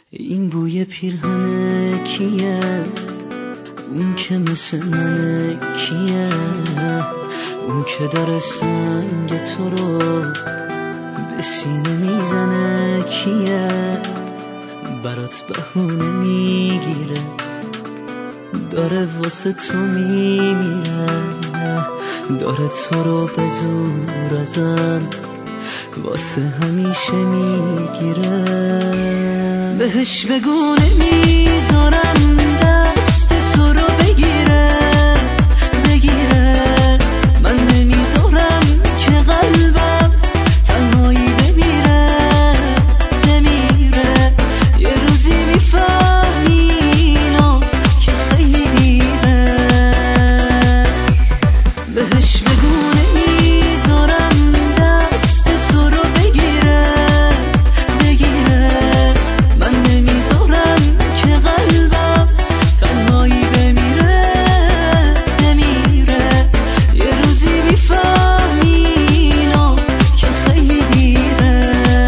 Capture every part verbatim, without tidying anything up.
این بوی پیرهن کیه؟ اون که مثل منه کیه؟ اون که داره سنگ تو رو به سینه میزنه کیه؟ برات بهونه میگیره، داره واسه تو میمیره، داره تو رو به زور ازم واسه همیشه میگیره. بهش بگو نمیذارم دست تو رو بگیره بگیره، من نمیذارم که قلبم تنهایی بمیره بمیره. یه روزی میفهمی اینو که خیلی دیره. بهش بگو نمیذارم دست تو رو بگیره بگیره، من نمیذارم که قلبم تنهایی بمیره بمیره. یه روزی میفهمی اینو که خیلی دیره.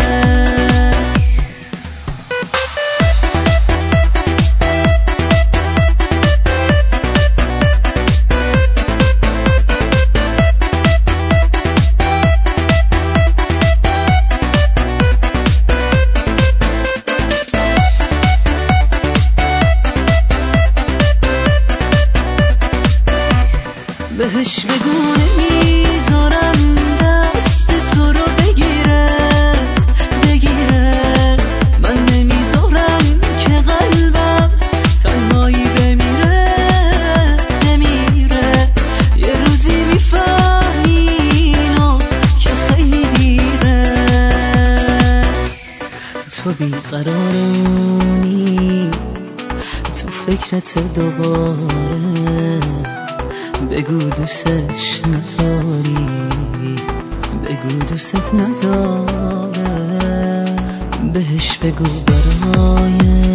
بهش بگو نمیذارم دست تو رو بگیره بگیره، من نمیذارم که قلبم تنهایی بمیره بمیره. یه روزی میفهمی اینو که خیلی دیره. تو بیقرارونی تو فکرت دوباره، بگو دوستش نداری، بگو دوست نداره. بهش بگو برای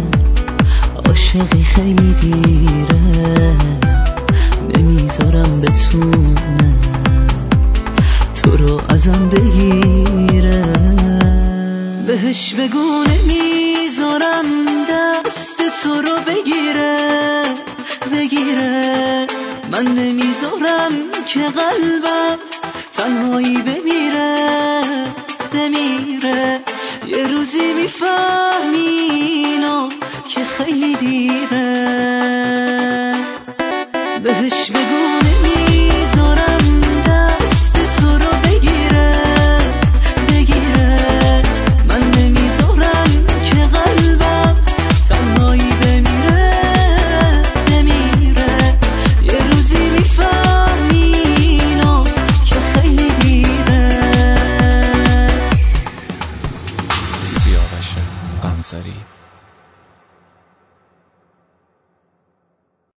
عاشقی خیلی دیره، نمیذارم بتونه تو رو ازم بگیره. بهش بگو نمیذارم دست تو رو بگیره بگیره، من نمیذارم که قلبم تنهایی بمیره بمیره. یه روزی میفهمی اینو که خیلی دیره. بهش بگو نمیذارم دست تو رو بگیره بگیره، من نمیذارم که قلبم تنهایی بمیره بمیره. یه روزی میفهمی اینو که خیلی دیره. سیاوش قمصری